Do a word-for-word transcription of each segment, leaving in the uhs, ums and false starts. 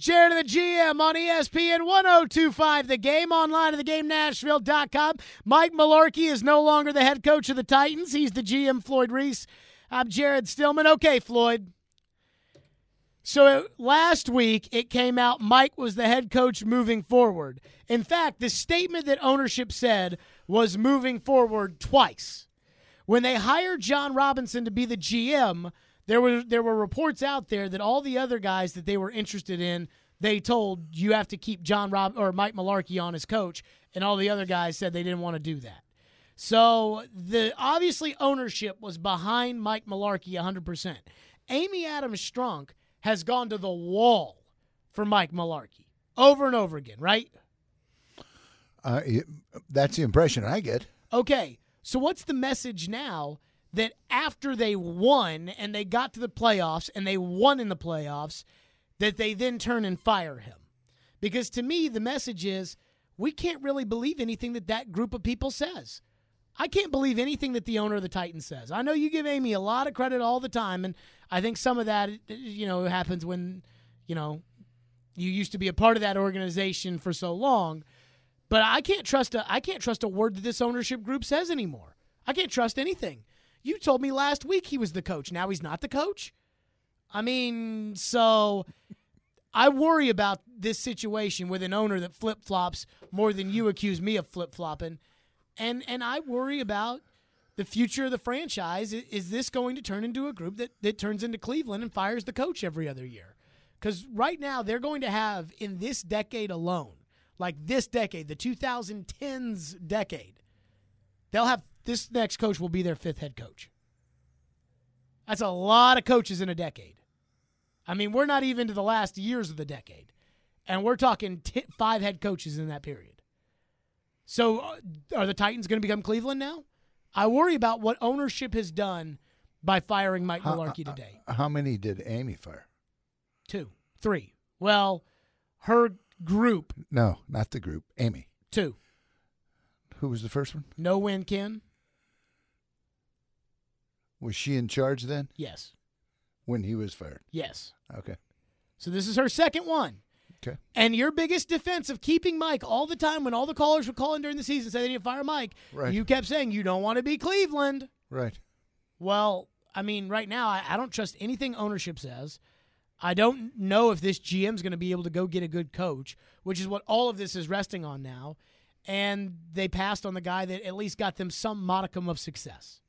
Jared and the G M on E S P N one oh two point five. The Game, online at the game nashville dot com. Mike Mularkey is no longer the head coach of the Titans. He's the G M, Floyd Reese. I'm Jared Stillman. Okay, Floyd. So last week it came out Mike was the head coach moving forward. In fact, the statement that ownership said was moving forward twice. When they hired John Robinson to be the G M, there were there were reports out there that all the other guys that they were interested in, they told you have to keep John Rob or Mike Mularkey on as coach, and all the other guys said they didn't want to do that. So the obviously ownership was behind Mike Mularkey one hundred percent. Amy Adams Strunk has gone to the wall for Mike Mularkey over and over again, right? Uh, that's the impression I get. Okay, so what's the message now that after they won and they got to the playoffs and they won in the playoffs, that they then turn and fire him? Because to me, the message is we can't really believe anything that that group of people says. I can't believe anything that the owner of the Titans says. I know you give Amy a lot of credit all the time, and I think some of that, you know, happens when, you know, you used to be a part of that organization for so long. But I can't trust a I can't trust a word that this ownership group says anymore. I can't trust anything. You told me last week he was the coach. Now he's not the coach? I mean, so I worry about this situation with an owner that flip-flops more than you accuse me of flip-flopping. And and I worry about the future of the franchise. Is this going to turn into a group that, that turns into Cleveland and fires the coach every other year? Because right now they're going to have, in this decade alone, like this decade, the twenty tens decade, they'll have this next coach will be their fifth head coach. That's a lot of coaches in a decade. I mean, we're not even to the last years of the decade, and we're talking t- five head coaches in that period. So uh, are the Titans going to become Cleveland now? I worry about what ownership has done by firing Mike how, Mularkey today. Uh, how many did Amy fire? Two. Three. Well, her group. No, not the group. Amy. Two. Who was the first one? No win, Ken. Was she in charge then? Yes. When he was fired? Yes. Okay. So this is her second one. Okay. And your biggest defense of keeping Mike all the time when all the callers were calling during the season saying they need to fire Mike, right. You kept saying you don't want to be Cleveland. Right. Well, I mean, right now I, I don't trust anything ownership says. I don't know if this G M is going to be able to go get a good coach, which is what all of this is resting on now. And they passed on the guy that at least got them some modicum of success.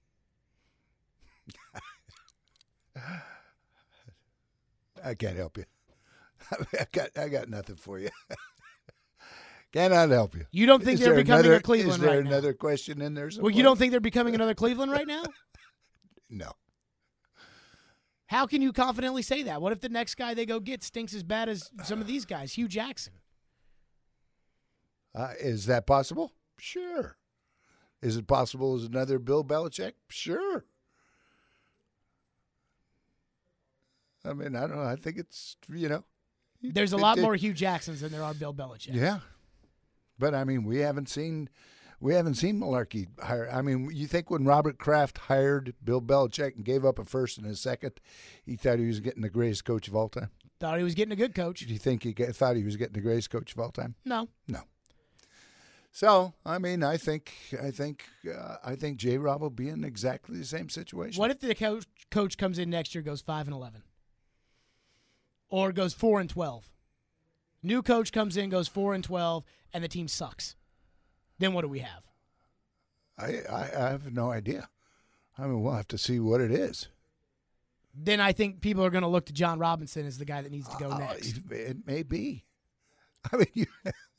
I can't help you. I got I got nothing for you. Cannot help you. You don't think is they're there becoming another, a Cleveland right now? Is there right another now? question in there somewhere? Well, you don't think they're becoming another Cleveland right now? No. How can you confidently say that? What if the next guy they go get stinks as bad as some of these guys? Hugh Jackson. Uh, is that possible? Sure. Is it possible as another Bill Belichick? Sure. I mean, I don't know. I think it's, you know. There's a it, lot it, more Hugh Jacksons than there are Bill Belichick. Yeah. But, I mean, we haven't seen we haven't seen Mularkey hire. I mean, you think when Robert Kraft hired Bill Belichick and gave up a first and a second, he thought he was getting the greatest coach of all time? Thought he was getting a good coach. Do you think he get, thought he was getting the greatest coach of all time? No. No. So, I mean, I think I think uh, I think J. Rob will be in exactly the same situation. What if the coach coach comes in next year, goes five and eleven, or goes four and twelve? New coach comes in, goes four and twelve, and the team sucks. Then what do we have? I I, I have no idea. I mean, we'll have to see what it is. Then I think people are going to look to John Robinson as the guy that needs to go uh, next. It may be. I mean, you.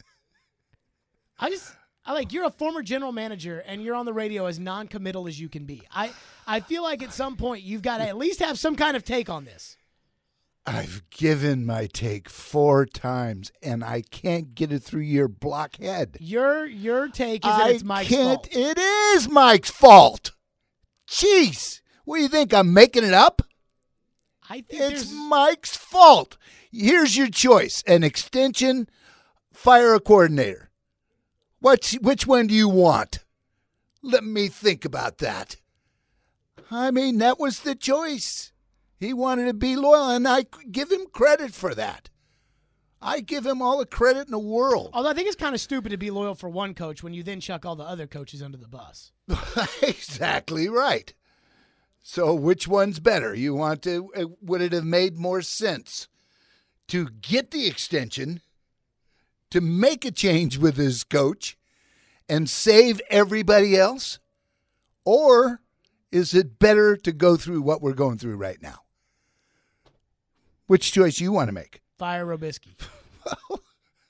I just, I like, you're a former general manager and you're on the radio as non-committal as you can be. I, I feel like at some point you've got to at least have some kind of take on this. I've given my take four times and I can't get it through your blockhead. Your, your take is that I it's Mike's can't, fault. It is Mike's fault. Jeez. What do you think? I'm making it up? I think It's there's... Mike's fault. Here's your choice. An extension, fire a coordinator. What's, which one do you want? Let me think about that. I mean, that was the choice. He wanted to be loyal, and I give him credit for that. I give him all the credit in the world. Although I think it's kind of stupid to be loyal for one coach when you then chuck all the other coaches under the bus. Exactly right. So which one's better? You want to, uh, would it have made more sense to get the extension, to make a change with his coach, and save everybody else? Or is it better to go through what we're going through right now? Which choice you want to make? Fire Robisky. Well,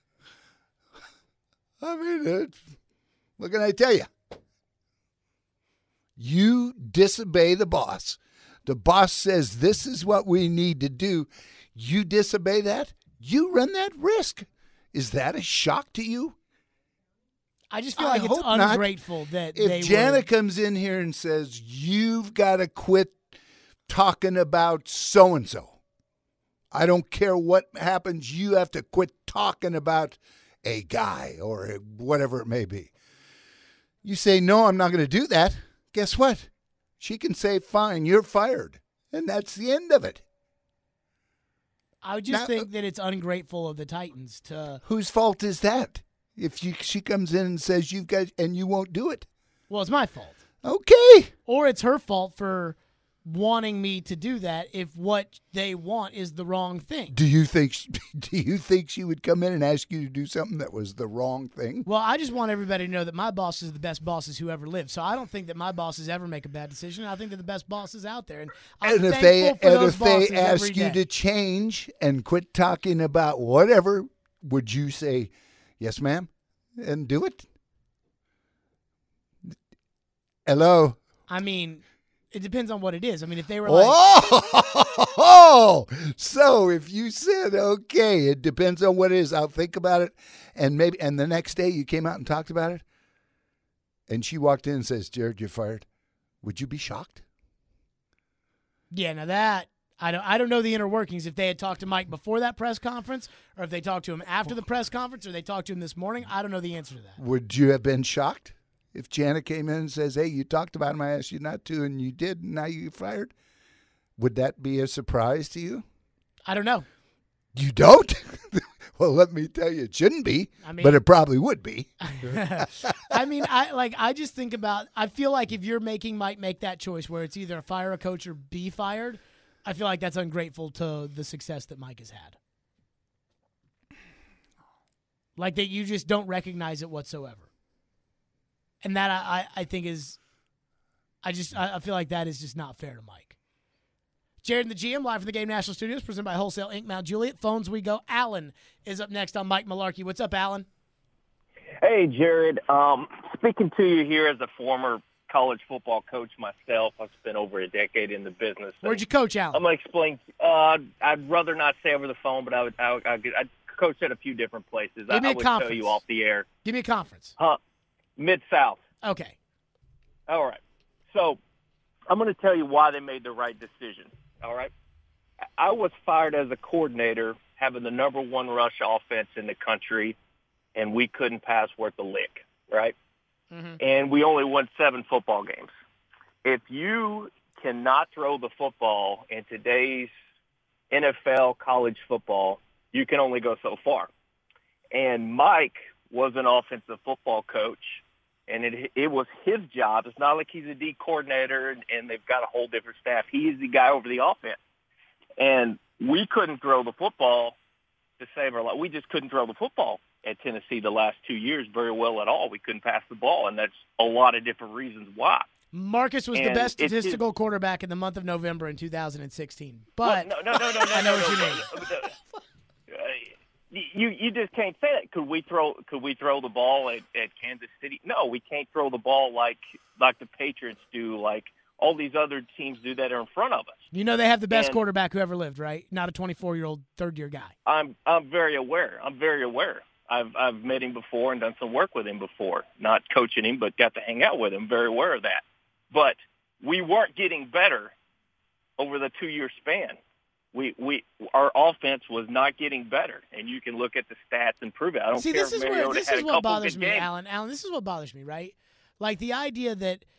I mean, it, what can I tell you? You disobey the boss. The boss says this is what we need to do. You disobey that, you run that risk. Is that a shock to you? I just feel I like it's hope not. ungrateful that If they Jana were... comes in here and says, you've got to quit talking about so-and-so. I don't care what happens. You have to quit talking about a guy or whatever it may be. You say, no, I'm not going to do that. Guess what? She can say, fine, you're fired. And that's the end of it. I would just Now, think that it's ungrateful of the Titans to... Whose fault is that? If you, she comes in and says you've got, and you won't do it. Well, it's my fault. Okay. Or it's her fault for wanting me to do that if what they want is the wrong thing. Do you think do you think she would come in and ask you to do something that was the wrong thing? Well, I just want everybody to know that my boss is the best bosses who ever lived. So I don't think that my bosses ever make a bad decision. I think they're the best bosses out there. And I'm And if they thankful for and those if they bosses every ask you day. to change and quit talking about whatever, would you say, yes, ma'am, and do it? Hello? I mean, it depends on what it is. I mean, if they were like, Oh, so if you said, okay, it depends on what it is, I'll think about it. And maybe, and the next day you came out and talked about it, and she walked in and says, Jared, you're fired. Would you be shocked? yeah, now that, I don't, I don't know the inner workings. If they had talked to Mike before that press conference, or if they talked to him after the press conference, or they talked to him this morning, I don't know the answer to that. Would you have been shocked if Janet came in and says, hey, you talked about him, I asked you not to, and you did, and now you're fired? Would that be a surprise to you? I don't know. You don't? Well, let me tell you, it shouldn't be, I mean- but it probably would be. I mean, I like. I just think about. I feel like if you're making Mike make that choice, where it's either fire a coach or be fired, I feel like that's ungrateful to the success that Mike has had. Like that, you just don't recognize it whatsoever, and that I, I, I think is, I just I, I feel like that is just not fair to Mike. Jared and the G M live from the Game National Studios, presented by Wholesale Incorporated. Mount Juliet. Phones we go. Alan is up next on Mike Malarkey. What's up, Alan? Hey, Jared. Um, speaking to you here as a former college football coach myself, I've spent over a decade in the business. Where'd you coach, Alan? I'm going to explain. Uh, I'd rather not say over the phone, but I would. I, I, I coached at a few different places. Give me I, a I would conference. tell you off the air. Give me a conference. Huh? Mid-South. Okay. All right. So I'm going to tell you why they made the right decision. All right. I was fired as a coordinator, having the number one rush offense in the country, and we couldn't pass worth a lick, right? Mm-hmm. And we only won seven football games. If you cannot throw the football in today's N F L college football, you can only go so far. And Mike was an offensive football coach, and it it was his job. It's not like he's a D coordinator and, and they've got a whole different staff. He is the guy over the offense. And we couldn't throw the football to save our life. We just couldn't throw the football at Tennessee the last two years very well at all. We couldn't pass the ball, and that's a lot of different reasons why. Marcus was the And best it's- statistical quarterback in the month of November in two thousand sixteen. But Well, no, no, no, no, no. I know no, what you no, mean. no, no. Uh, You you just can't say that. Could we throw could we throw the ball at, at Kansas City? No, we can't throw the ball like like the Patriots do, like all these other teams do that are in front of us. you know they have the best And- quarterback who ever lived, right? Not a twenty-four-year-old third-year guy. I'm I'm very aware. I'm very aware. I've I've met him before and done some work with him before. Not coaching him, but got to hang out with him. Very aware of that. But we weren't getting better over the two-year span. We we our offense was not getting better, and you can look at the stats and prove it. I don't See, care this if is where Mariota this had is a what couple bothers good me, games. Alan. Alan, this is what bothers me, right? Like the idea that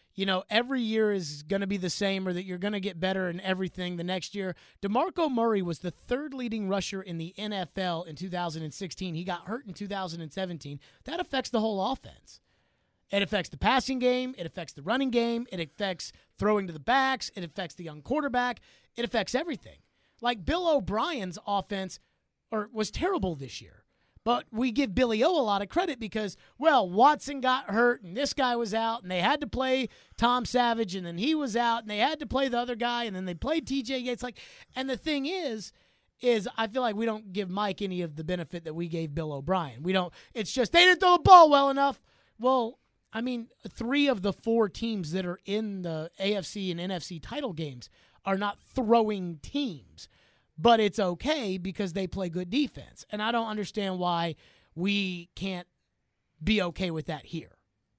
you know, every year is going to be the same or that you're going to get better in everything the next year. DeMarco Murray was the third leading rusher in the N F L in two thousand sixteen. He got hurt in two thousand seventeen. That affects the whole offense. It affects the passing game. It affects the running game. It affects throwing to the backs. It affects the young quarterback. It affects everything. Like Bill O'Brien's offense or was terrible this year. But we give Billy O a lot of credit because, well, Watson got hurt and this guy was out and they had to play Tom Savage and then he was out and they had to play the other guy and then they played T J Yates. Like, and the thing is, is I feel like we don't give Mike any of the benefit that we gave Bill O'Brien. We don't. It's just they didn't throw the ball well enough. Well, I mean, three of the four teams that are in the A F C and N F C title games are not throwing teams. But it's okay because they play good defense. And I don't understand why we can't be okay with that here.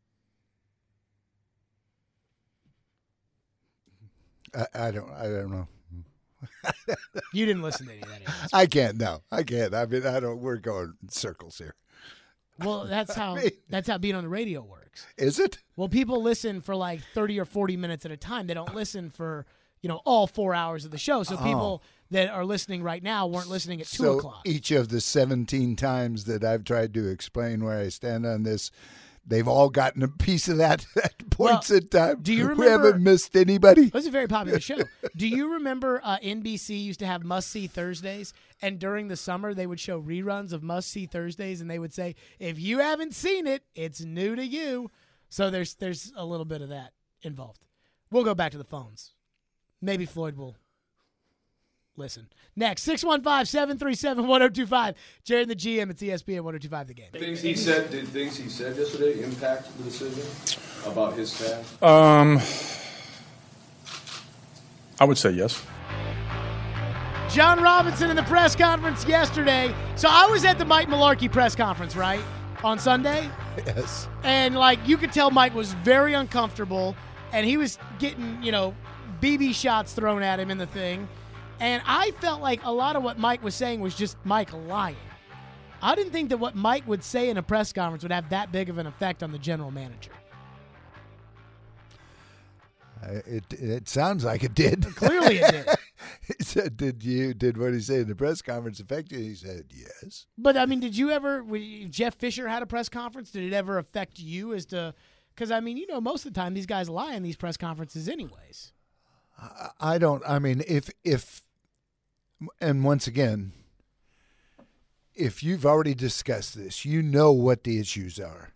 I, I don't I don't know. You didn't listen to any of that answer. I can't, no. I can't. I mean, I don't, we're going in circles here. Well, that's how I mean, that's how being on the radio works. Is it? Well, people listen for like thirty or forty minutes at a time. They don't listen for, you know, all four hours of the show. So people oh. that are listening right now weren't listening at two so o'clock. Each of the seventeen times that I've tried to explain where I stand on this, they've all gotten a piece of that at points well, in time. Do you remember, we haven't missed anybody. It was a very popular show. Do you remember uh, N B C used to have Must-See Thursdays, and during the summer they would show reruns of Must-See Thursdays, and they would say, if you haven't seen it, it's new to you. So there's there's a little bit of that involved. We'll go back to the phones. Maybe Floyd will listen. Next, six one five, seven three seven, one oh two five. Jared and the G M at E S P N one oh two five The Game. Things he said, did things he said yesterday impact the decision about his staff? Um, I would say yes. John Robinson in the press conference yesterday. So I was at the Mike Mularkey press conference, right, on Sunday? Yes. And, like, you could tell Mike was very uncomfortable, and he was getting, you know, B B shots thrown at him in the thing. And I felt like a lot of what Mike was saying was just Mike lying. I didn't think that what Mike would say in a press conference would have that big of an effect on the general manager. Uh, it it sounds like it did. Clearly it did. He said, did you, did what he said in the press conference affect you? He said, yes. But, I mean, did you ever, when Jeff Fisher had a press conference, did it ever affect you as to, because, I mean, you know, most of the time these guys lie in these press conferences anyways. I, I don't, I mean, if, if, and once again, if you've already discussed this, you know what the issues are.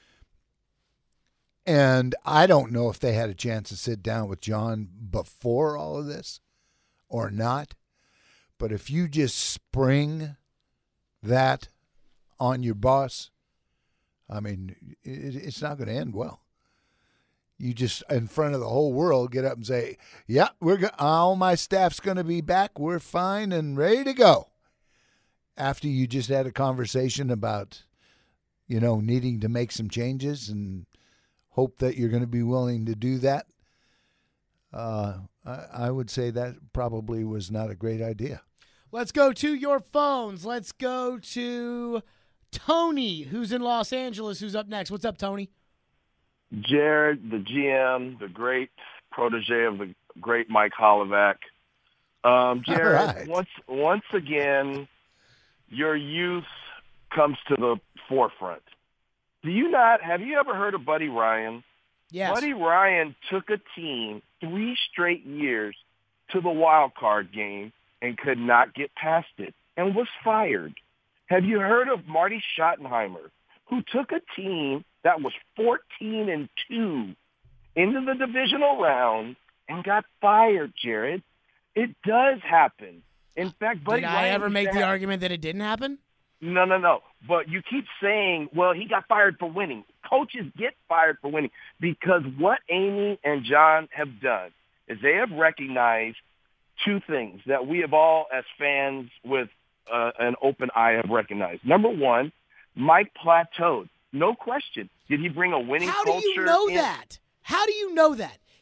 And I don't know if they had a chance to sit down with John before all of this or not. But if you just spring that on your boss, I mean, it, it's not going to end well. You just, in front of the whole world, get up and say, yeah, we're go- all my staff's going to be back. We're fine and ready to go. After you just had a conversation about, you know, needing to make some changes and hope that you're going to be willing to do that, uh, I, I would say that probably was not a great idea. Let's go to your phones. Let's go to Tony, who's in Los Angeles, who's up next. What's up, Tony? Jared, the G M, the great protege of the great Mike Holovac. Um, Jared, right. once once again, your youth comes to the forefront. Do you not, have you ever heard of Buddy Ryan? Yes. Buddy Ryan took a team three straight years to the wild card game and could not get past it and was fired. Have you heard of Marty Schottenheimer, who took a team that was fourteen and two into the divisional round and got fired, Jared? It does happen. In fact, Buddy Did I Ryan ever make the said, argument that it didn't happen? No, no, no. But you keep saying, well, he got fired for winning. Coaches get fired for winning because what Amy and John have done is they have recognized two things that we have all, as fans with uh, an open eye, have recognized. Number one, Mike plateaued. No question. Did he bring a winning How do culture? you know in? that? How do you know that?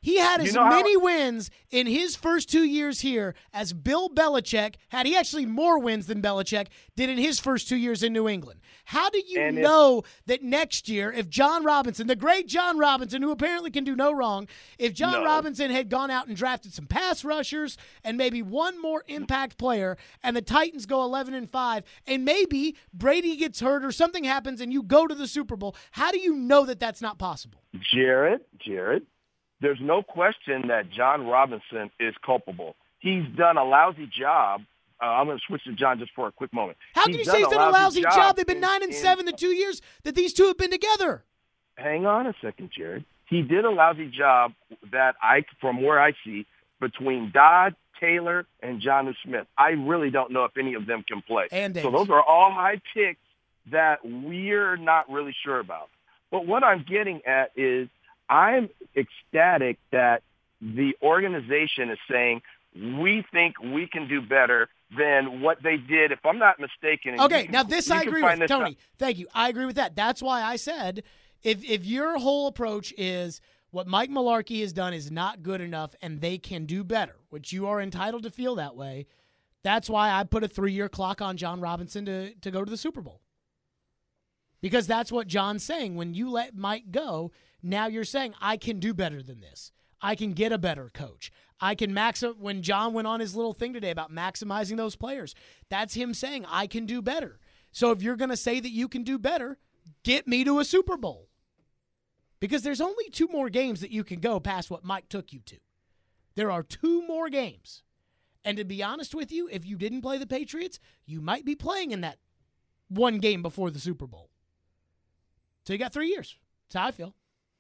He had You as know how- many wins in his first two years here as Bill Belichick had. He actually more wins than Belichick did in his first two years in New England. How do you And if- know that next year, if John Robinson, the great John Robinson, who apparently can do no wrong, if John No. Robinson had gone out and drafted some pass rushers and maybe one more impact player, and the Titans go eleven and five, and maybe Brady gets hurt or something happens and you go to the Super Bowl, how do you know that that's not possible? Jared, Jared, there's no question that John Robinson is culpable. He's done a lousy job. Uh, I'm going to switch to John just for a quick moment. How can you say he's done a lousy job? They've been nine and seven the two years that these two have been together. Hang on a second, Jared. He did a lousy job that I, from where I see, between Dodd, Taylor, and Jonnu Smith. I really don't know if any of them can play. And so Davis. those are all high picks that we're not really sure about. But what I'm getting at is I'm ecstatic that the organization is saying we think we can do better than what they did, if I'm not mistaken. and Okay, you can- now this you I can agree find with. this Tony, out- thank you. I agree with that. That's why I said if if your whole approach is what Mike Mularkey has done is not good enough and they can do better, which you are entitled to feel that way, that's why I put a three-year clock on John Robinson to, to go to the Super Bowl. Because that's what John's saying. When you let Mike go, now you're saying, I can do better than this. I can get a better coach. I can max it. When John went on his little thing today about maximizing those players, that's him saying, I can do better. So if you're going to say that you can do better, get me to a Super Bowl. Because there's only two more games that you can go past what Mike took you to. There are two more games. And to be honest with you, if you didn't play the Patriots, you might be playing in that one game before the Super Bowl. So you got three years. That's how I feel.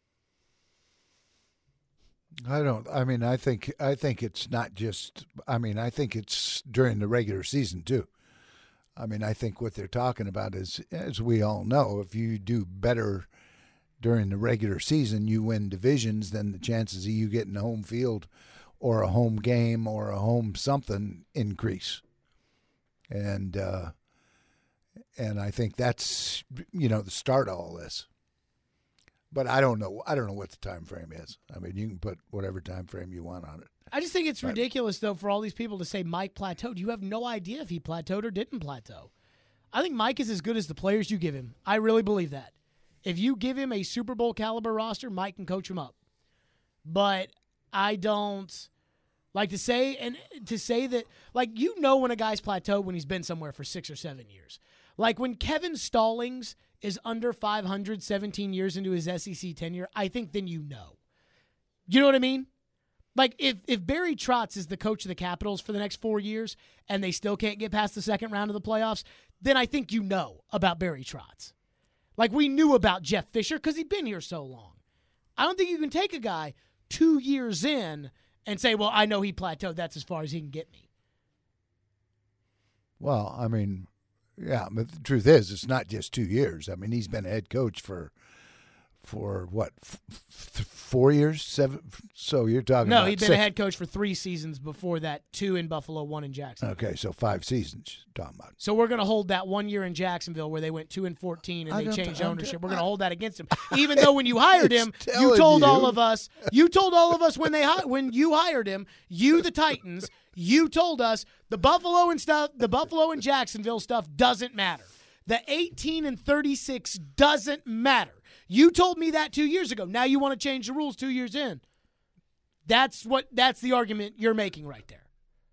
I don't. I mean, I think. I think it's not just. I mean, I think it's during the regular season too. I mean, I think what they're talking about is, as we all know, if you do better during the regular season, you win divisions, then the chances of you getting a home field or a home game or a home something increase. And uh, and I think that's, you know, the start of all this. But I don't know. I don't know what the time frame is. I mean, you can put whatever time frame you want on it. I just think it's Right. ridiculous, though, for all these people to say Mike plateaued. You have no idea if he plateaued or didn't plateau. I think Mike is as good as the players you give him. I really believe that. If you give him a Super Bowl caliber roster, Mike can coach him up. But I don't like to say and to say that, like, you know when a guy's plateaued when he's been somewhere for six or seven years. Like when Kevin Stallings is under five hundred seventeen years into his S E C tenure, I think then you know. You know what I mean? Like, if, if Barry Trotz is the coach of the Capitals for the next four years and they still can't get past the second round of the playoffs, then I think you know about Barry Trotz. Like, we knew about Jeff Fisher because he'd been here so long. I don't think you can take a guy two years in and say, well, I know he plateaued. That's as far as he can get me. Well, I mean, yeah, but the truth is, it's not just two years. I mean, he's been a head coach for, for what, f- f- four years, seven? So you're talking No, about he'd been six. a head coach for three seasons before that, two in Buffalo, one in Jacksonville. Okay, so five seasons you're talking about. So we're going to hold that one year in Jacksonville where they went two and fourteen and I they don't- changed I'm- ownership. We're going to hold that against him, even though when you hired him, It's you telling told you. all of us, you told all of us when they hi- when you hired him, you the Titans, you told us the Buffalo and stuff, the Buffalo and Jacksonville stuff doesn't matter. The eighteen and thirty-six doesn't matter. You told me that two years ago. Now you want to change the rules two years in. That's what. That's the argument you're making right there.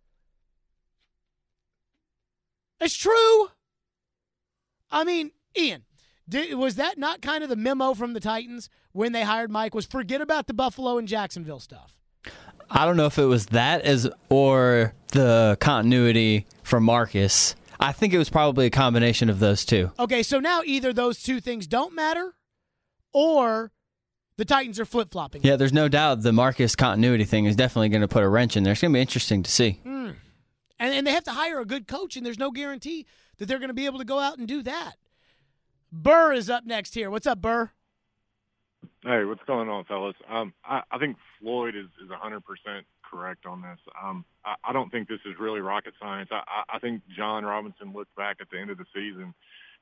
It's true. I mean, Ian, did, was that not kind of the memo from the Titans when they hired Mike? Was forget about the Buffalo and Jacksonville stuff. I don't know if it was that as or the continuity from Marcus. I think it was probably a combination of those two. Okay, so now either those two things don't matter, or the Titans are flip flopping. Yeah, there's no doubt the Marcus continuity thing is definitely going to put a wrench in there. It's going to be interesting to see. Mm. And and they have to hire a good coach, and there's no guarantee that they're going to be able to go out and do that. Burr is up next here. What's up, Burr? Hey, what's going on, fellas? Um, I, I think Floyd is, is one hundred percent correct on this. Um, I, I don't think this is really rocket science. I, I, I think John Robinson looked back at the end of the season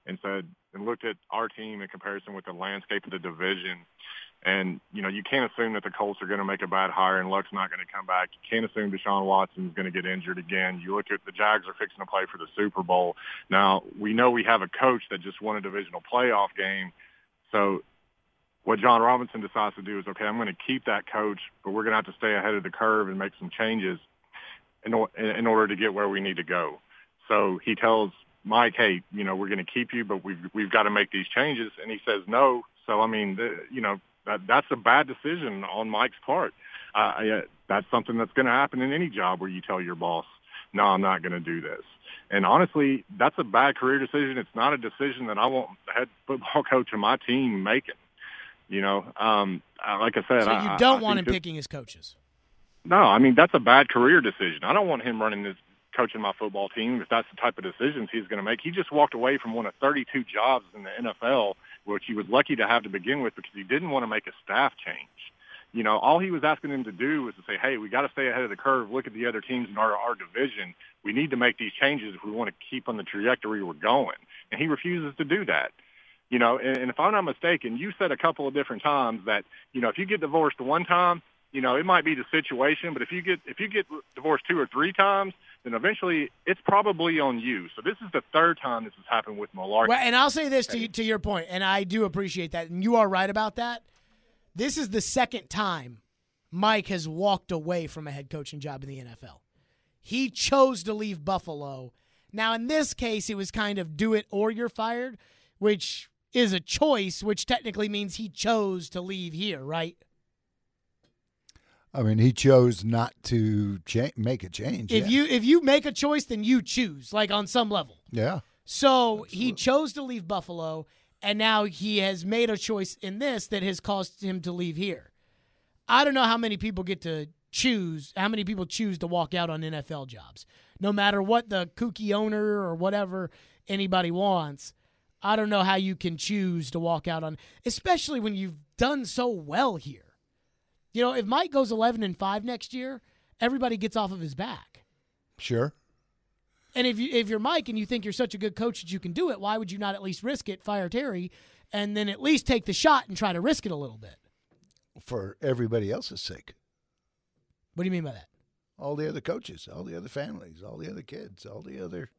and said and looked at our team in comparison with the landscape of the division. And, you know, you can't assume that the Colts are going to make a bad hire and Luck's not going to come back. You can't assume Deshaun Watson is going to get injured again. You look at the Jags are fixing to play for the Super Bowl. Now, we know we have a coach that just won a divisional playoff game. So what John Robinson decides to do is, okay, I'm going to keep that coach, but we're going to have to stay ahead of the curve and make some changes in, in order to get where we need to go. So he tells Mike, hey, you know, we're going to keep you, but we've, we've got to make these changes. And he says no. So, I mean, the, you know, That, that's a bad decision on Mike's part. Uh, I, that's something that's going to happen in any job where you tell your boss, no, I'm not going to do this. And honestly, that's a bad career decision. It's not a decision that I want the head football coach of my team making. You know, um, like I said. So you I, don't I want him this, picking his coaches? No, I mean, that's a bad career decision. I don't want him running this, coaching my football team if that's the type of decisions he's going to make. He just walked away from one of thirty-two jobs in the N F L, which he was lucky to have to begin with because he didn't want to make a staff change. You know, all he was asking him to do was to say, hey, we got to stay ahead of the curve, look at the other teams in our, our division. We need to make these changes if we want to keep on the trajectory we're going. And he refuses to do that. You know, and, and if I'm not mistaken, you said a couple of different times that, you know, if you get divorced one time, you know, it might be the situation, but if you get if you get divorced two or three times, then eventually it's probably on you. So this is the third time this has happened with Mularkey. Well, and I'll say this to, to your point, and I do appreciate that, and you are right about that. This is the second time Mike has walked away from a head coaching job in the N F L. He chose to leave Buffalo. Now, in this case, it was kind of do it or you're fired, which is a choice, which technically means he chose to leave here, right? I mean, he chose not to cha- make a change. If yeah. you if you make a choice, then you choose, like on some level. Yeah. So Absolutely. he chose to leave Buffalo, and now he has made a choice in this that has caused him to leave here. I don't know how many people get to choose, how many people choose to walk out on N F L jobs. No matter what the kooky owner or whatever anybody wants, I don't know how you can choose to walk out on, especially when you've done so well here. You know, if Mike goes eleven and five next year, everybody gets off of his back. Sure. And if you if you're Mike and you think you're such a good coach that you can do it, why would you not at least risk it, fire Terry, and then at least take the shot and try to risk it a little bit? For everybody else's sake. What do you mean by that? All the other coaches, all the other families, all the other kids, all the other.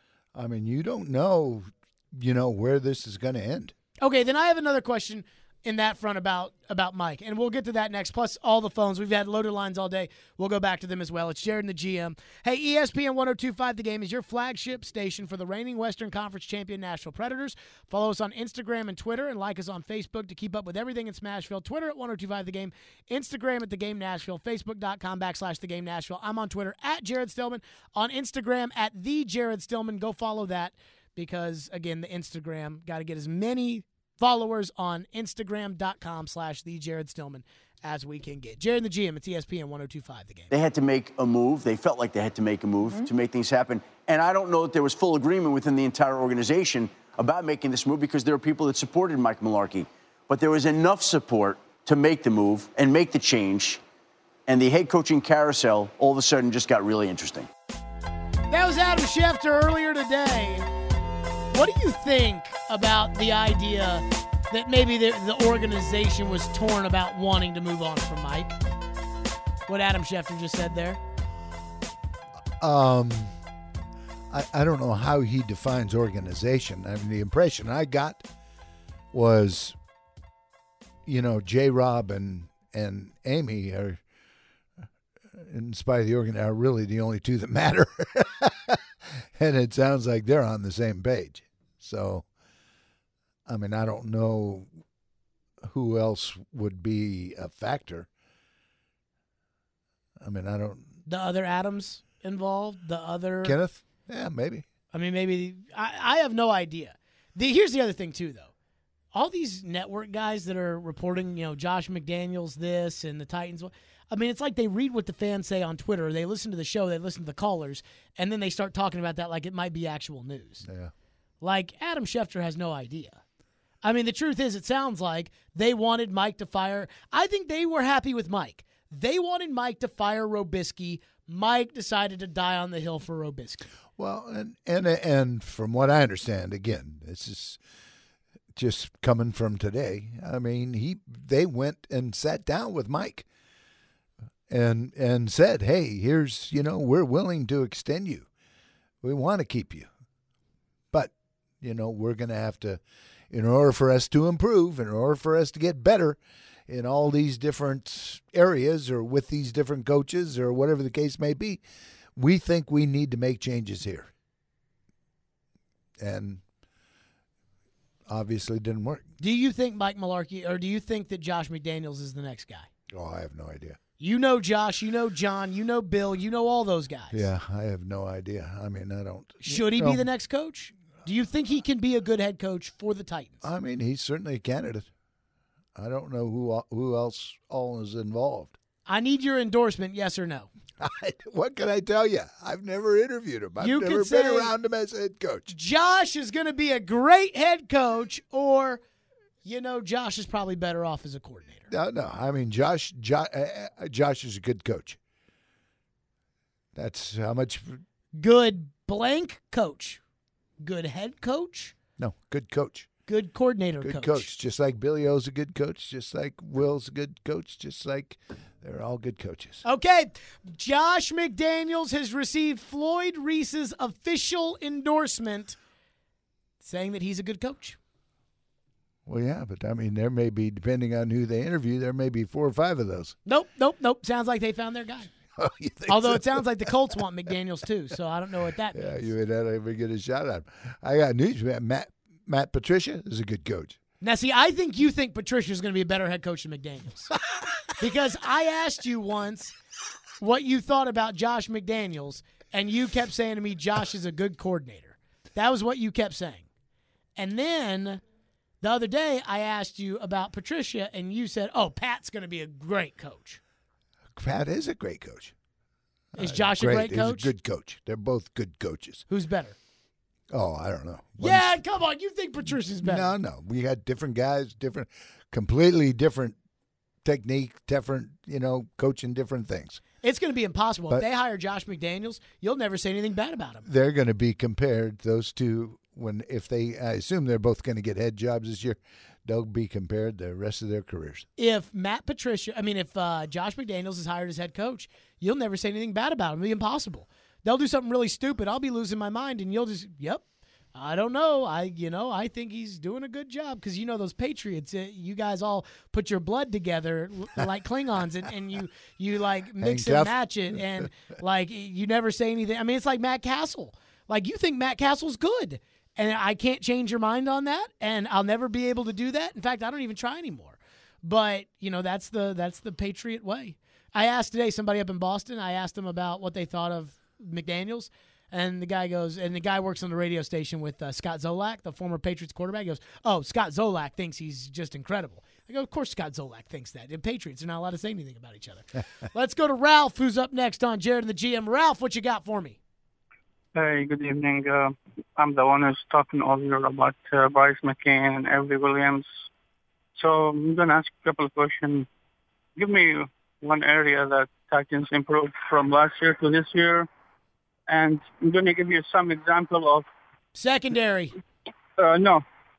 I mean, you don't know, you know, where this is going to end. Okay, then I have another question in that front about about Mike, and we'll get to that next, plus all the phones. We've had loaded lines all day. We'll go back to them as well. It's Jared and the G M. Hey, E S P N one oh two point five The Game is your flagship station for the reigning Western Conference champion Nashville Predators. Follow us on Instagram and Twitter, and like us on Facebook to keep up with everything in Smashville. Twitter at one oh two point five The Game, Instagram at The Game Nashville, Facebook.com backslash The Game Nashville. I'm on Twitter at Jared Stillman, on Instagram at The Jared Stillman. Go follow that because, again, the Instagram, got to get as many followers on Instagram.com slash the Jared Stillman as we can get. Jared and the G M, it's E S P N one oh two point five The Game. They had to make a move. They felt like they had to make a move mm-hmm. to make things happen. And I don't know that there was full agreement within the entire organization about making this move because there were people that supported Mike Mularkey. But there was enough support to make the move and make the change. And the head coaching carousel all of a sudden just got really interesting. That was Adam Schefter earlier today. What do you think about the idea that maybe the, the organization was torn about wanting to move on from Mike? What Adam Schefter just said there? Um, I, I don't know how he defines organization. I mean, the impression I got was, you know, J-Rob and, and Amy are, in spite of the organ, are really the only two that matter. And it sounds like they're on the same page. So, I mean, I don't know who else would be a factor. I mean, I don't... The other Adams involved? The other... Kenneth? Yeah, maybe. I mean, maybe... I, I have no idea. The, here's the other thing, too, though. All these network guys that are reporting, you know, Josh McDaniels this and the Titans... I mean, it's like they read what the fans say on Twitter. They listen to the show. They listen to the callers. And then they start talking about that like it might be actual news. Yeah. Like, Adam Schefter has no idea. I mean, the truth is, it sounds like they wanted Mike to fire. I think they were happy with Mike. They wanted Mike to fire Robisky. Mike decided to die on the hill for Robisky. Well, and and and from what I understand, again, this is just coming from today. I mean, he they went and sat down with Mike and and said, "Hey, here's, you know, we're willing to extend you. We want to keep you. But, you know, we're going to have to, in order for us to improve, in order for us to get better in all these different areas or with these different coaches or whatever the case may be, we think we need to make changes here." And obviously didn't work. Do you think Mike Mularkey, or do you think that Josh McDaniels is the next guy? Oh, I have no idea. You know Josh, you know John, you know Bill, you know all those guys. Yeah, I have no idea. I mean, I don't. Should he no. be the next coach? Do you think he can be a good head coach for the Titans? I mean, he's certainly a candidate. I don't know who who else all is involved. I need your endorsement, yes or no. I, what can I tell you? I've never interviewed him. I've You never could say- been around him as head coach. Josh is going to be a great head coach, or, you know, Josh is probably better off as a coordinator. No, no. I mean, Josh, Josh, uh, Josh is a good coach. That's how much. Good blank coach. Good head coach. No, good coach. Good coordinator Good coach. coach. Just like Billy O's a good coach. Just like Will's a good coach. Just like they're all good coaches. Okay, Josh McDaniels has received Floyd Reese's official endorsement saying that he's a good coach. Well, yeah, but I mean, there may be, depending on who they interview, there may be four or five of those. Nope, nope, nope. Sounds like they found their guy. Oh, you think Although so? it sounds like the Colts want McDaniels too, so I don't know what that Yeah, means. you would not ever get a shot at him. I got news for you. Matt Matt Patricia is a good coach. Now, see, I think you think Patricia's going to be a better head coach than McDaniels. Because I asked you once what you thought about Josh McDaniels, and you kept saying to me, Josh is a good coordinator. That was what you kept saying. And then the other day, I asked you about Patricia, and you said, oh, Pat's going to be a great coach. Pat is a great coach. Is Uh, Josh a great He's coach? a good coach. They're both good coaches. Who's better? Oh, I don't know. Yeah, come on. You think Patricia's better. No, no. We had different guys, different, completely different technique, different, you know, coaching different things. It's going to be impossible. But- if they hire Josh McDaniels, you'll never say anything bad about him. They're going to be compared, those two, when if they, I assume they're both going to get head jobs this year, they'll be compared the rest of their careers. If Matt Patricia, I mean, if uh, Josh McDaniels is hired as head coach, you'll never say anything bad about him. It'll be impossible. They'll do something really stupid. I'll be losing my mind, and you'll just, yep. I don't know. I, you know, I think he's doing a good job because, you know, those Patriots, uh, you guys all put your blood together l- like Klingons and, and you, you like mix and tough. match it. And like, you never say anything. I mean, it's like Matt Castle. Like, you think Matt Castle's good. And I can't change your mind on that. And I'll never be able to do that. In fact, I don't even try anymore. But, you know, that's the, that's the Patriot way. I asked today somebody up in Boston, I asked them about what they thought of McDaniels. And the guy goes, and the guy works on the radio station with uh, Scott Zolak, the former Patriots quarterback. He goes, oh, Scott Zolak thinks he's just incredible. I go, of course Scott Zolak thinks that. And Patriots are not allowed to say anything about each other. Let's go to Ralph, who's up next on Jared and the G M. Ralph, what you got for me? Hey, good evening. Uh, I'm the one who's talking earlier about uh, Bryce McCain and Avery Williams. So I'm going to ask a couple of questions. Give me one area that Titans improved from last year to this year. And I'm going to give you some example of... Secondary. Uh, no.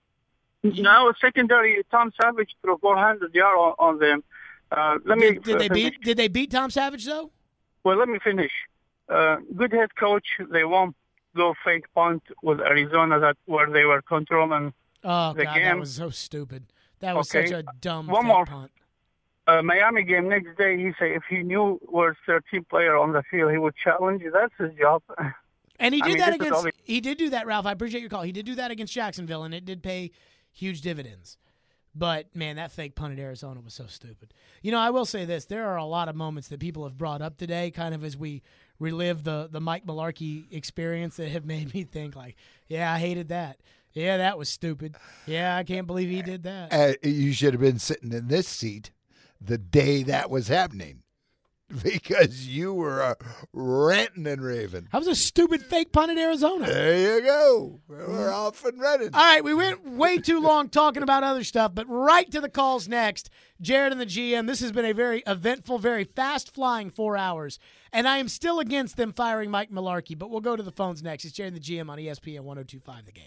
Now, secondary, Tom Savage threw four hundred yards on, on them. Uh, let me Did, did they finish. beat? Did they beat Tom Savage though? Well, let me finish. Uh, good head coach. They won't go fake punt with Arizona, that where they were controlling Oh the god, game. that was so stupid. That was Okay. such a dumb One fake more. punt. Uh, Miami game next day. He said if he knew was thirteen player on the field, he would challenge. That's his job. And he I did mean, that this is against. all the- He did do that, Ralph. I appreciate your call. He did do that against Jacksonville, and it did pay huge dividends. But man, that fake punt at Arizona was so stupid. You know, I will say this: there are a lot of moments that people have brought up today, kind of as we relive the the Mike Mularkey experience, that have made me think like, yeah, I hated that. Yeah, that was stupid. Yeah, I can't believe he did that. Uh, you should have been sitting in this seat the day that was happening. because you were uh, ranting and raving. That was a stupid fake punt in Arizona. There you go. We're off and running. All right, we went way too long talking about other stuff, but right to the calls next. Jared and the G M, this has been a very eventful, very fast-flying four hours, and I am still against them firing Mike Mularkey, but we'll go to the phones next. It's Jared and the G M on E S P N one oh two point five The Game.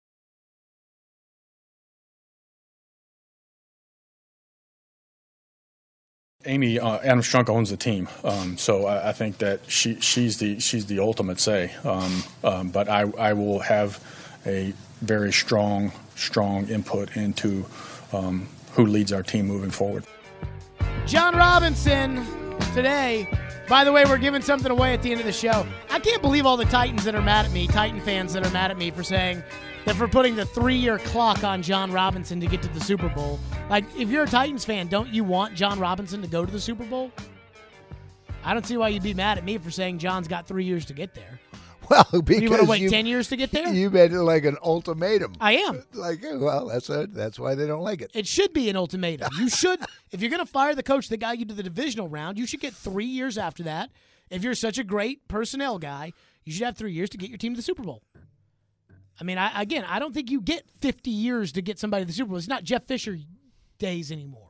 Amy uh, Adams Strunk owns the team, um, so I, I think that she she's the she's the ultimate say. Um, um, but I I will have a very strong strong input into um, who leads our team moving forward. John Robinson today. By the way, we're giving something away at the end of the show. I can't believe all the Titans that are mad at me, Titan fans that are mad at me for saying that for putting the three-year clock on John Robinson to get to the Super Bowl. Like, if you're a Titans fan, don't you want John Robinson to go to the Super Bowl? I don't see why you'd be mad at me for saying John's got three years to get there. Well, because you want to wait you, ten years to get there? You made it like an ultimatum. I am. Like, well, that's a, that's why they don't like it. It should be an ultimatum. You should, if you're going to fire the coach that got you to the divisional round, you should get three years after that. If you're such a great personnel guy, you should have three years to get your team to the Super Bowl. I mean, I, again, I don't think you get fifty years to get somebody to the Super Bowl. It's not Jeff Fisher days anymore.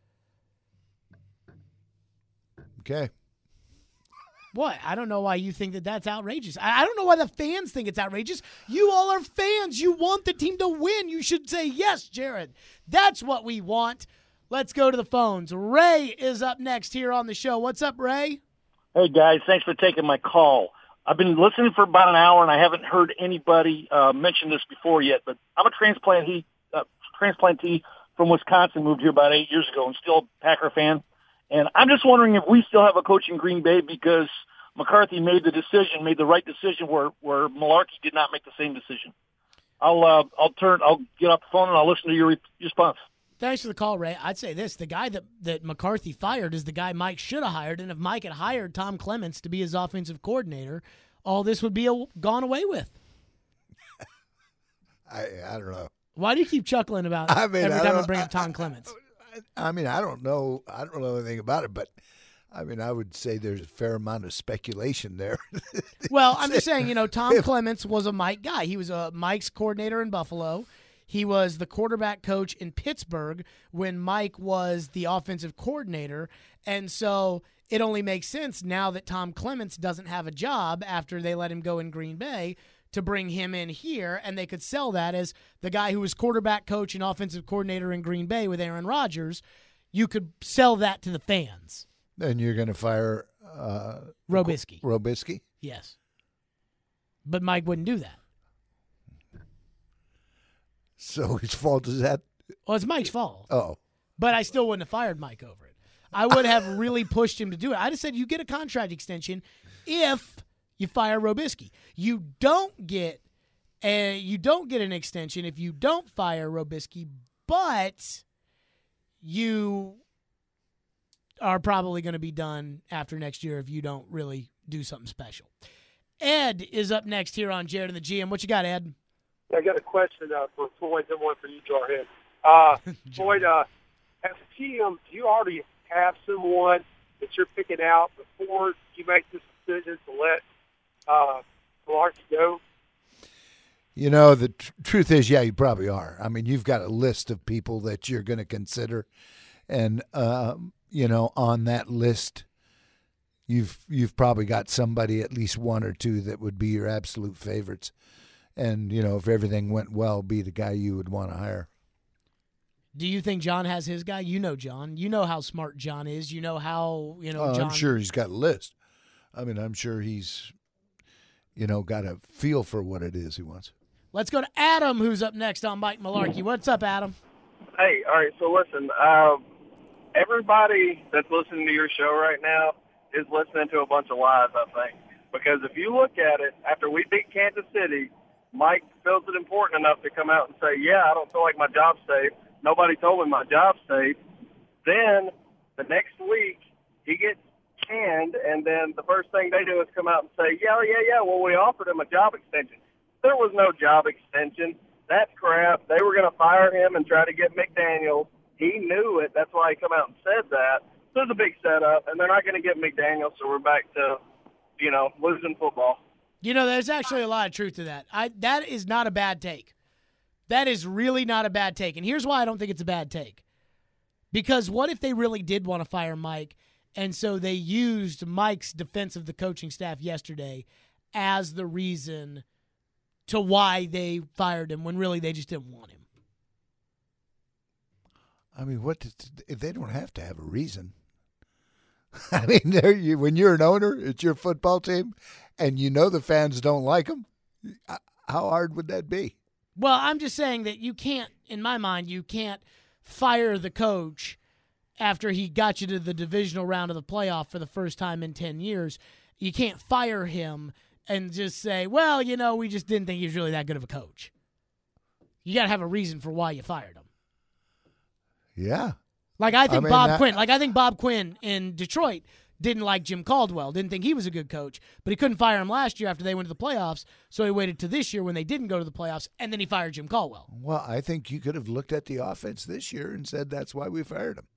Okay. What? I don't know why you think that that's outrageous. I, I don't know why the fans think it's outrageous. You all are fans. You want the team to win. You should say, yes, Jared. That's what we want. Let's go to the phones. Ray is up next here on the show. What's up, Ray? Hey, guys. Thanks for taking my call. I've been listening for about an hour, and I haven't heard anybody uh, mention this before yet, but I'm a transplantee, uh, transplantee from Wisconsin, moved here about eight years ago, and still a Packer fan. And I'm just wondering if we still have a coach in Green Bay because McCarthy made the decision, made the right decision where, where Mularkey did not make the same decision. I'll uh, I'll turn I'll get off the phone and I'll listen to your re- response. Thanks for the call, Ray. I'd say this. The guy that, that McCarthy fired is the guy Mike should have hired, and if Mike had hired Tom Clements to be his offensive coordinator, all this would be a, gone away with. I I don't know. Why do you keep chuckling about I mean, every I time I don't- bring I- up Tom Clements? I mean, I don't know. I don't know anything about it, but I mean, I would say there's a fair amount of speculation there. Well, I'm just saying, you know, Tom Clements was a Mike guy. He was a Mike's coordinator in Buffalo. He was the quarterback coach in Pittsburgh when Mike was the offensive coordinator. And so it only makes sense now that Tom Clements doesn't have a job after they let him go in Green Bay to bring him in here, and they could sell that as the guy who was quarterback coach and offensive coordinator in Green Bay with Aaron Rodgers. You could sell that to the fans. Then you're going to fire uh, Robisky. Robisky? Yes. But Mike wouldn't do that. So his fault is that? Well, it's Mike's fault. Oh. But I still wouldn't have fired Mike over it. I would have really pushed him to do it. I just said you get a contract extension if you fire Robisky. You don't get a, you don't get an extension if you don't fire Robisky, but you are probably going to be done after next year if you don't really do something special. Ed is up next here on Jared and the G M. What you got, Ed? I got a question uh, for Floyd, then one for you, Jarhead. Uh, Floyd, uh, as a G M, do you already have someone that you're picking out before you make this decision to let uh, Mularkey go? You know, the tr- truth is, yeah, you probably are. I mean, you've got a list of people that you're going to consider, and um, you know, on that list, you've you've probably got somebody, at least one or two, that would be your absolute favorites. And you know, if everything went well, be the guy you would want to hire. Do you think John has his guy? You know John. You know how smart John is. You know how, you know, Uh, John. I'm sure he's got a list. I mean, I'm sure he's, you know, got a feel for what it is he wants. Let's go to Adam, who's up next on Mike Mularkey. What's up, Adam? Hey, all right, so listen, uh, everybody that's listening to your show right now is listening to a bunch of lies, I think. Because if you look at it, after we beat Kansas City, Mike feels it important enough to come out and say, yeah, I don't feel like my job's safe. Nobody told me my job's safe. Then the next week, he gets canned, and then the first thing they do is come out and say, yeah, yeah, yeah, well, we offered him a job extension. There was no job extension. That's crap. They were going to fire him and try to get McDaniels. He knew it. That's why he come out and said that. So it's a big setup, and they're not going to get McDaniel, so we're back to, you know, losing football. You know, there's actually a lot of truth to that. I That is not a bad take. That is really not a bad take. And here's why I don't think it's a bad take. Because what if they really did want to fire Mike, and so they used Mike's defense of the coaching staff yesterday as the reason to why they fired him when really they just didn't want him? I mean, what does, they don't have to have a reason. I mean, there you, when you're an owner, it's your football team, and you know the fans don't like them. How hard would that be? Well, I'm just saying that you can't, in my mind, you can't fire the coach after he got you to the divisional round of the playoff for the first time in ten years. You can't fire him and just say, well, you know, we just didn't think he was really that good of a coach. You got to have a reason for why you fired him. Yeah. Like I think I mean, Bob that, Quinn, like I think Bob Quinn in Detroit didn't like Jim Caldwell, didn't think he was a good coach, but he couldn't fire him last year after they went to the playoffs, so he waited to this year when they didn't go to the playoffs, and then he fired Jim Caldwell. Well, I think you could have looked at the offense this year and said that's why we fired him.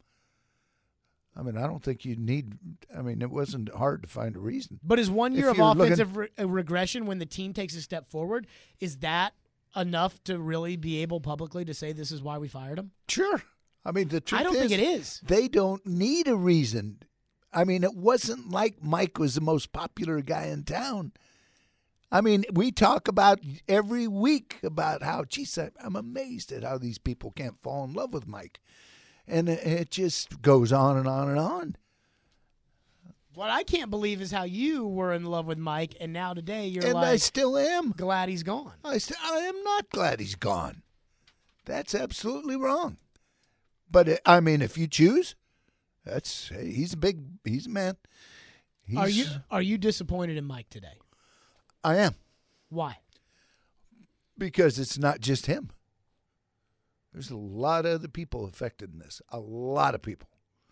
I mean, I don't think you need – I mean, it wasn't hard to find a reason. But is one year If of you're offensive looking, re- regression when the team takes a step forward, is that enough to really be able publicly to say this is why we fired him? Sure. I mean, the truth I don't is, think it is. They don't need a reason. I mean, it wasn't like Mike was the most popular guy in town. I mean, we talk about every week about how, geez, I'm amazed at how these people can't fall in love with Mike. And it just goes on and on and on. What I can't believe is how you were in love with Mike, and now today you're and like, I still am. Glad he's gone. I, st- I am not glad he's gone. That's absolutely wrong. But, it, I mean, if you choose, that's he's a big, he's a man. He's, are you Are you disappointed in Mike today? I am. Why? Because it's not just him. There's a lot of other people affected in this. A lot of people.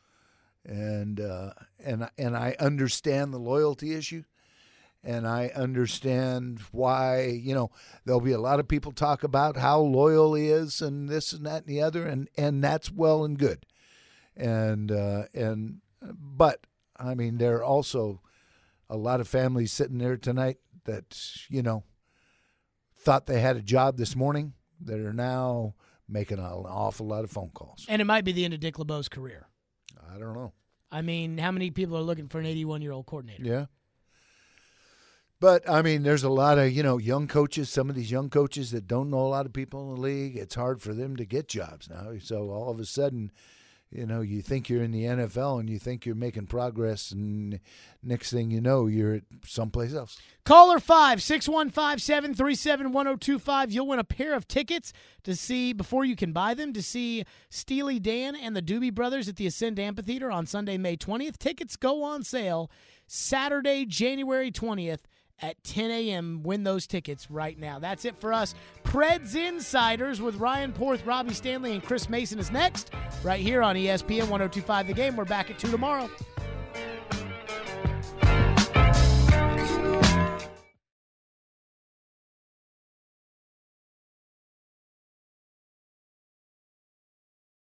And uh, and and I understand the loyalty issue, and I understand why, you know, there'll be a lot of people talk about how loyal he is and this and that and the other, and, and that's well and good. And uh, and but I mean, there are also a lot of families sitting there tonight that, you know, thought they had a job this morning that are now making an awful lot of phone calls. And it might be the end of Dick LeBeau's career. I don't know. I mean, how many people are looking for an eighty-one-year-old coordinator? Yeah. But, I mean, there's a lot of, you know, young coaches, some of these young coaches that don't know a lot of people in the league. It's hard for them to get jobs now. So all of a sudden, you know, you think you're in the N F L and you think you're making progress, and next thing you know, you're at someplace else. Caller five, six one five, seven three seven, one oh two five. You'll win a pair of tickets to see, before you can buy them, to see Steely Dan and the Doobie Brothers at the Ascend Amphitheater on Sunday, May twentieth. Tickets go on sale Saturday, January twentieth at ten a.m. Win those tickets right now. That's it for us. Preds Insiders with Ryan Porth, Robbie Stanley, and Chris Mason is next, right here on E S P N one oh two point five The Game. We're back at two tomorrow.